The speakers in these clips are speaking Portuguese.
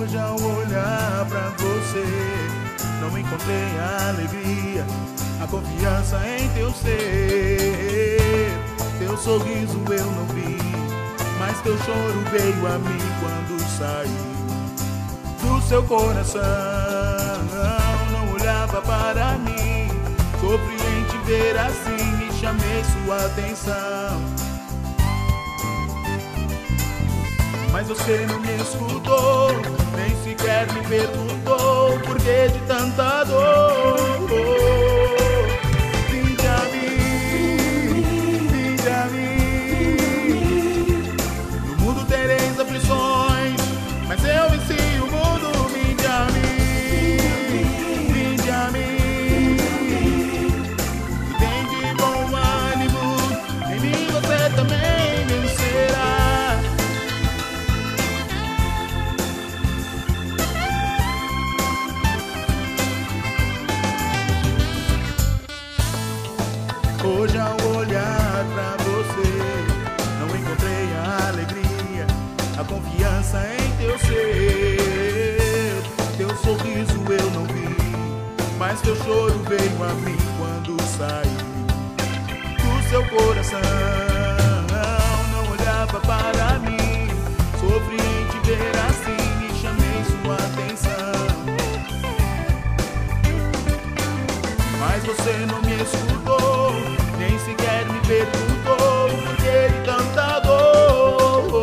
Hoje ao olhar pra você, não encontrei a alegria, a confiança em teu ser. Teu sorriso eu não vi, mas teu choro veio a mim quando saiu do seu coração. Não olhava para mim, sofri em te ver assim e chamei sua atenção. Mas você não me escutou, nem sequer me perguntou por que de tanta dor. Vinde a mim, vinde a mim. No mundo tereis aflições, mas eu venci o mundo. Vinde a mim, vinde a mim. E tem de bom ânimo, em mim você também vencerá. Hoje ao olhar pra você, não encontrei a alegria, a confiança em teu ser. Teu sorriso eu não vi, mas teu choro veio a mim quando saiu do seu coração. Não olhava para mim, sofri em te ver assim e chamei sua atenção. Mas você não me escutou, nem sequer me perguntou por que de tanta dor.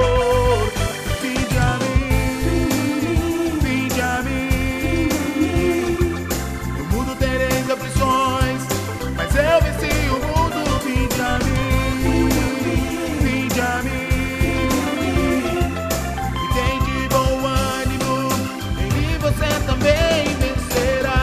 Vinde a mim, vinde a mim. No mundo tereis aflições, mas eu venci o mundo. Vinde a mim, vinde a mim. E tem de bom ânimo, em mim você também vencerá.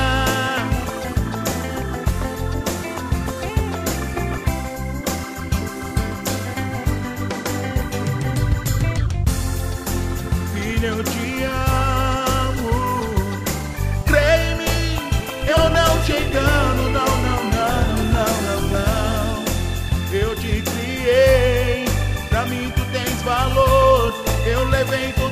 Eu te amo, creia em mim, eu não te engano, não, não, não, não, não, não. Eu te criei, pra mim tu tens valor, eu levei